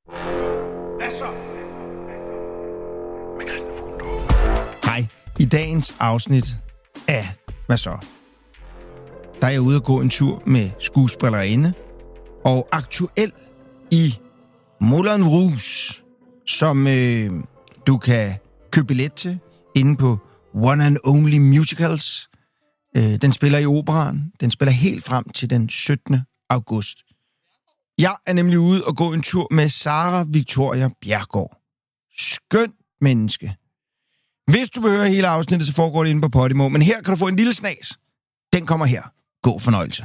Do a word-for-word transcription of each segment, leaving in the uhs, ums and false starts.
Hvad så? Hej, i dagens afsnit af Hvad så? Der er jeg ude at gå en tur med skuespillerinde og aktuel i Moulin Rouge, som øh, du kan købe billet til inde på One and Only Musicals. Øh, den spiller i Operaen. Den spiller helt frem til den syttende august. Jeg er nemlig ude og gå en tur med Sara Victoria Bjerregaard. Skøn menneske. Hvis du vil høre hele afsnittet, så foregår det inde på Podimo, men her kan du få en lille snas. Den kommer her. God fornøjelse.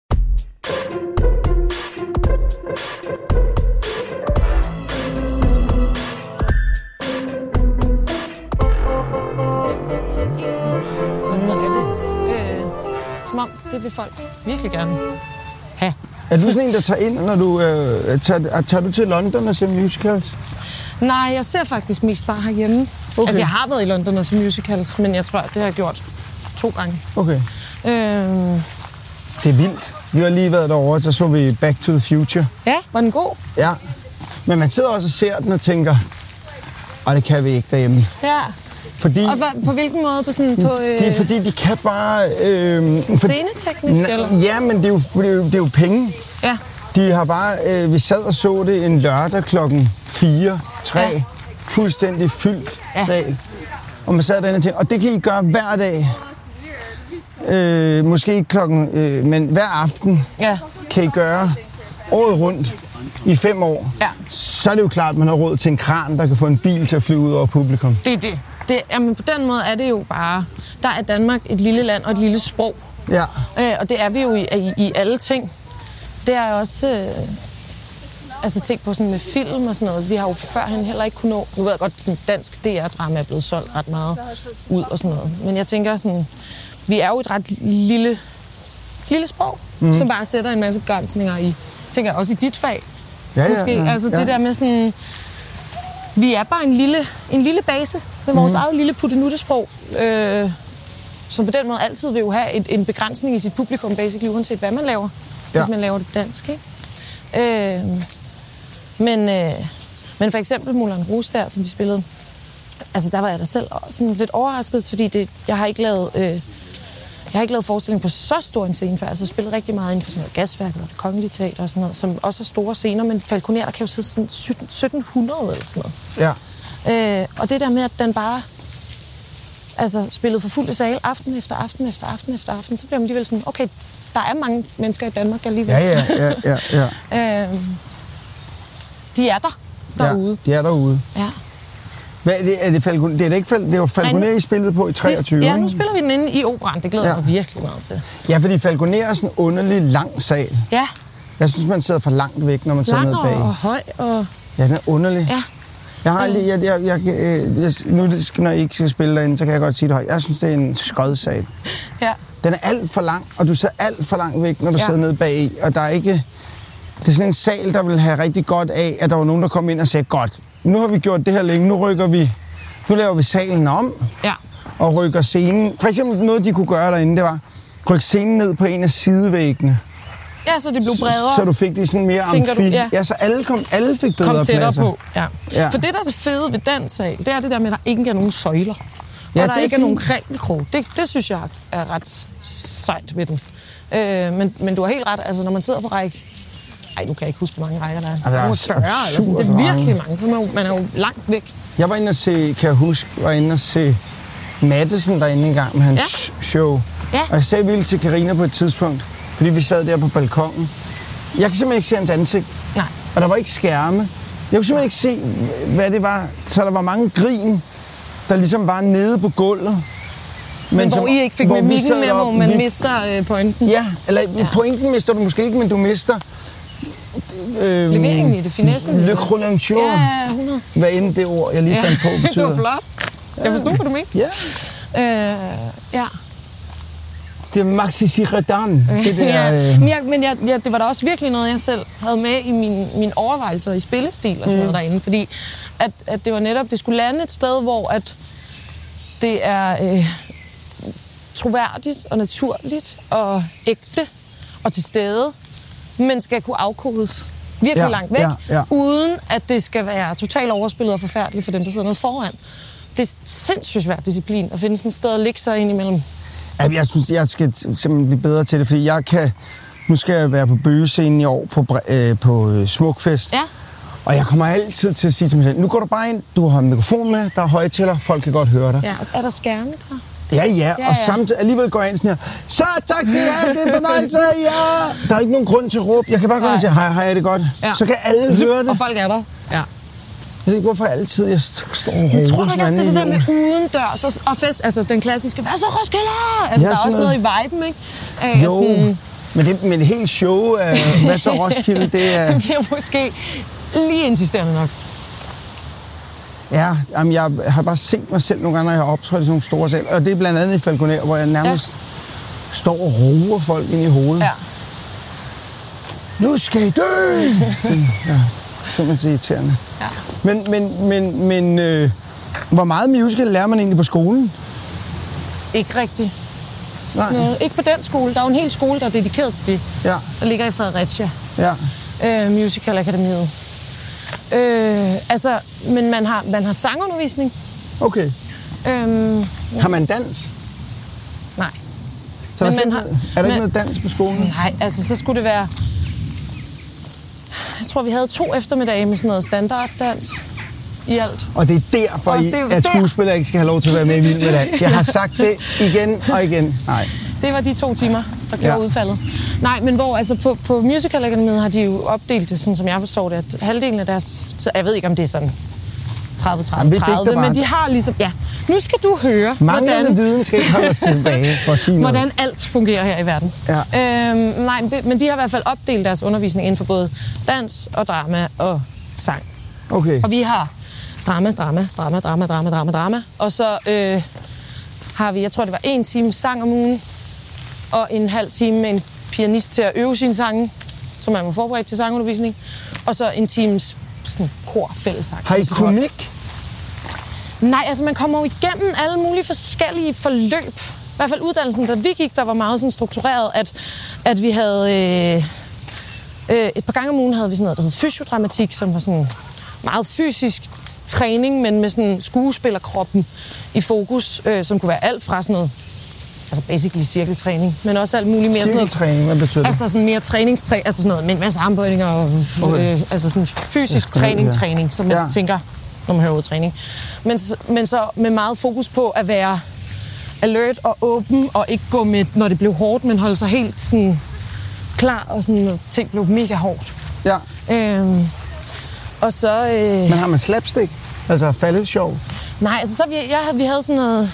Som om, det vil folk virkelig gerne have. Er du sådan en, der tager ind, når du øh, tager, tager du til London og ser musicals? Nej, jeg ser faktisk mest bare herhjemme. Okay. Altså, jeg har været i London og ser musicals, men jeg tror, det har jeg gjort to gange. Okay. Øhm... Det er vildt. Vi har lige været derovre, så så vi Back to the Future. Ja, var den god? Ja, men man sidder også og ser den og tænker, og det kan vi ikke derhjemme. Ja. Fordi, og på hvilken måde? På sådan, på, øh... det er fordi, de kan bare... Øh, sådan sceneteknisk, for, eller? Ja, men det er jo, det er jo, det er jo penge. Ja. De har bare... Øh, vi sad og så det en lørdag klokken fire, tre, ja. Fuldstændig fyldt ja. Sal. Og man sad derinde og tænkte, og det kan I gøre hver dag. Øh, måske ikke klokken... Øh, men hver aften ja. Kan I gøre året rundt i fem år. Ja. Så er det jo klart, at man har råd til en kran, der kan få en bil til at flyve ud over publikum. Det er det. Det, jamen, på den måde er det jo bare... Der er Danmark et lille land og et lille sprog. Ja. Øh, og det er vi jo i, i, i alle ting. Det er også... Øh, altså tænk på sådan med film og sådan noget. Vi har jo førhen heller ikke kunnet nå... Nu ved jeg godt, sådan dansk D R-drama er blevet solgt ret meget ud og sådan noget. Men jeg tænker sådan... Vi er jo et ret lille, lille sprog, mm. som bare sætter en masse begrænsninger i. Tænker jeg også i dit fag. Ja, måske. Ja, ja, altså ja. det der med sådan... Vi er bare en lille, en lille base med vores mm. eget lille puttenuttesprog, øh, som på den måde altid vil jo have et, en begrænsning i sit publikum, basically, uanset hvad man laver, ja. Hvis man laver det på dansk, ikke? Øh, men, øh, men for eksempel Moulin Rouge der, som vi spillede, altså der var jeg da selv sådan lidt overrasket, fordi det, jeg har ikke lavet... Øh, Jeg har ikke lavet forestilling på så stor en scene før. Altså, jeg har spillet rigtig meget inden for sådan noget Gasværket og Det Kongelige Teater og sådan noget, som også er store scener, men Falconer, der kan jo sidde sådan sytten hundrede eller sådan noget. Ja. Øh, og det der med, at den bare altså, spillede for fuldt i sal aften efter aften efter aften efter aften, så bliver man alligevel sådan, okay, der er mange mennesker i Danmark alligevel. Ja, ja, ja, ja, ja. øh, de er der derude. Ja, de er derude. Ja. Hvad er det? Er det, Falcon, det er det ikke det var Falconer, I spillede på i treogtyve? Ja, nu spiller vi den inde i Operaen. Det glæder ja. mig virkelig meget til. Ja, fordi Falconer er sådan en underlig lang sal. Ja. Jeg synes, man sidder for langt væk, når man sidder nede bag. Lang og høj og... Ja, den er underlig. Ja. Jeg har lige... Jeg, jeg, jeg, jeg, nu, når I ikke skal spille derinde, så kan jeg godt sige det højt. Jeg synes, det er en skrødsal. Ja. Den er alt for lang, og du sidder alt for langt væk, når du ja. sidder nede bag. Og der er ikke... Det er sådan en sal, der vil have rigtig godt af, at der var nogen, der kom ind og sagde, godt, nu har vi gjort det her længe, nu rykker vi... Nu laver vi salen om, ja. og rykker scenen... For eksempel noget, de kunne gøre derinde, det var rykke scenen ned på en af sidevæggene. Ja, så det blev bredere. Så, så du fik det sådan mere amfi. Du, ja. ja, så alle, kom, alle fik bedre kom tættere pladser. på, ja. ja. For det, der er det fede ved den sal, det er det der med, at der ikke er nogen søjler. Ja, og der er ikke fint. er nogen krinkelkrog. Det, det synes jeg er ret sejt ved den. Øh, men, men du har helt ret, altså når man sidder på række... Ej, nu kan jeg ikke huske, hvor mange rækker der er. Der er fyrre eller sådan. Det er virkelig mange, for man, man er jo langt væk. Jeg var inde og se, kan jeg huske, var inde og se Mattesen derinde en gang med hans ja. show. Ja. Og jeg sagde vildt til Carina på et tidspunkt, fordi vi sad der på balkongen. Jeg kan simpelthen ikke se hans ansigt. Nej. Og der var ikke skærme. Jeg kunne simpelthen ikke se, hvad det var. Så der var mange grin, der ligesom var nede på gulvet. Men, men hvor som, I ikke fik med mikken med, hvor man vi... mister øh, pointen. Ja, eller ja. pointen mister du måske ikke, men du mister... Øhm, leveringen i det, finessen. Le Crolanture. Ja, hundrede. Hvad end det ord, jeg lige fandt på, betyder. Det var flot. Jeg forstod, hvad du mente. Ja. Øh, ja. Det er Maxi Siradan. Det der, ja. øh... Men, jeg, men jeg, ja, det var da også virkelig noget, jeg selv havde med i min, min overvejelser i spillestil og sådan mm. noget derinde. Fordi at, at det var netop, det skulle lande et sted, hvor at det er øh, troværdigt og naturligt og ægte og til stede, men skal kunne afkodes virkelig ja, langt væk, ja, ja. uden at det skal være totalt overspillet og forfærdeligt for dem, der sidder nede foran. Det er sindssygt svært disciplin at finde sådan et sted at ligge sig ind imellem. Jeg synes, jeg skal simpelthen blive bedre til det, fordi jeg kan... Nu skal jeg være på bøgescenen i år på, øh, på Smukfest. Ja. Og jeg kommer altid til at sige til mig selv, nu går du bare ind, du har en mikrofon med, der er højtaler, folk kan godt høre dig. Ja, er der skærme der? Ja, ja, ja, og ja. samtidig alligevel går jeg ind sådan her, så tak skal I have, det er fornøjelse, ja! Der er ikke nogen grund til at råbe, jeg kan bare gå ind og sige, hej, hej, er det godt? Ja. Så kan alle høre det. Og folk er der. Ja. Jeg ved ikke, hvorfor altid jeg står og råber. Jeg tror ikke også, det er det der med udendørs og, og fest, altså den klassiske, hvad så Roskilde? Altså, ja, der er også noget, noget i viben, ikke? Æ, jo, sådan... men, det, men det hele show, øh, hvad så Roskilde, det er... det bliver måske lige insisterende nok. Ja, jamen, jeg har bare set mig selv nogle gange, når jeg har optrådt i sådan nogle store sal. Og det er blandt andet i Falconer, hvor jeg nærmest ja. står og roer folk ind i hovedet. Ja. Nu skal I dø! Sådan, ja, simpelthen så irriterende. Ja. Men, men, men, men øh, hvor meget musical lærer man egentlig på skolen? Ikke rigtigt. Nej. Nå, ikke på den skole. Der er jo en hel skole, der er dedikeret til det. Ja. Der ligger i Fredericia. Ja. Øh, Musical Akademiet. Øh, altså, men man har, man har sangundervisning. Okay. Øhm, har man dans? Nej. Så men der man har, er der men, ikke noget dans på skolen? Nej, altså så skulle det være... Jeg tror, vi havde to eftermiddage med sådan noget standarddans i alt. Og det er derfor, Og I, det er at der. skuespillere ikke skal have lov til at være med i Vild med Dans. Jeg har sagt det igen og igen. Nej. Det var de to timer, der gjorde ja. udfaldet. Nej, men hvor altså på, på Musical Akademiet har de jo opdelt det, sådan som jeg forstår det, at halvdelen af deres... Jeg ved ikke, om det er sådan tredive tredive tredive, men de har ligesom... Ja, nu skal du høre, manglende hvordan... viden skal ikke holde os tilbage for at sige noget. Hvordan alt fungerer her i verden. Ja. Øhm, nej, men de har i hvert fald opdelt deres undervisning inden for både dans og drama og sang. Okay. Og vi har drama, drama, drama, drama, drama, drama, drama. Og så øh, har vi, jeg tror, det var en time sang om ugen, og en halv time med en pianist til at øve sine sange, som man var forberedt til sangundervisning. Og så en times sådan, kor-fællessang. Har I komik? Nej, altså man kommer jo igennem alle mulige forskellige forløb. I hvert fald uddannelsen, da vi gik, der var meget sådan struktureret, at, at vi havde... Øh, øh, et par gange om ugen havde vi sådan noget, der hed fysiodramatik, som var sådan meget fysisk træning, men med sådan skuespillerkroppen i fokus, øh, som kunne være alt fra sådan noget, altså basically cirkeltræning, men også alt muligt mere sådan noget... Cirkeltræning, hvad betyder det? Altså sådan mere træningstræning, altså sådan noget med en masse armbøjninger og okay. øh, altså sådan fysisk træning, ja. træning, som man ja. tænker, når man hører ordet træning. Men, men så med meget fokus på at være alert og åben, og ikke gå med, når det blev hårdt, men holde sig helt sådan klar, og sådan, når ting blev mega hårdt. Ja. Øhm, og så... Øh, men har man slapstick? Altså faldet sjov? Nej, altså så vi, jeg, vi havde sådan noget...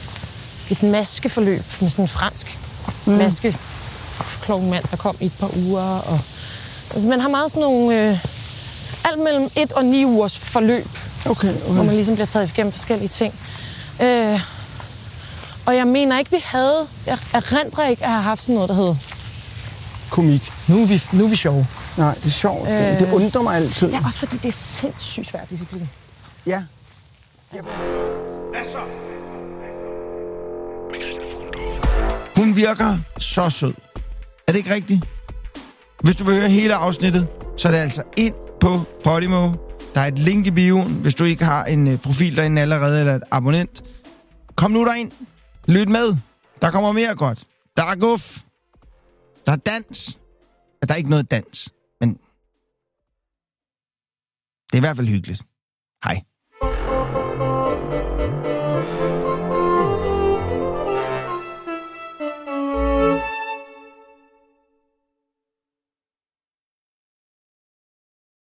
Et maskeforløb med sådan en fransk mm. maske klovnmand, der kom i et par uger. Og, altså, man har meget sådan nogle... Øh, alt mellem et og ni ugers forløb, okay, okay. hvor man ligesom bliver taget igennem forskellige ting. Øh, og jeg mener ikke, vi havde... Jeg erindrer ikke at have haft sådan noget, der hed... Komik. Nu er vi, nu er vi sjove. Nej, det er sjovt. Øh, det undrer mig altid. Ja, også fordi det er sindssygt svært disciplin. Ja. Altså. Hvad så? Hun virker så sød. Er det ikke rigtigt? Hvis du vil høre hele afsnittet, så er det altså ind på Podimo. Der er et link i bioen, hvis du ikke har en profil derinde allerede, eller et abonnent. Kom nu derind. Lyt med. Der kommer mere godt. Der er guf. Der er dans. Der er ikke noget dans, men det er i hvert fald hyggeligt. Hej.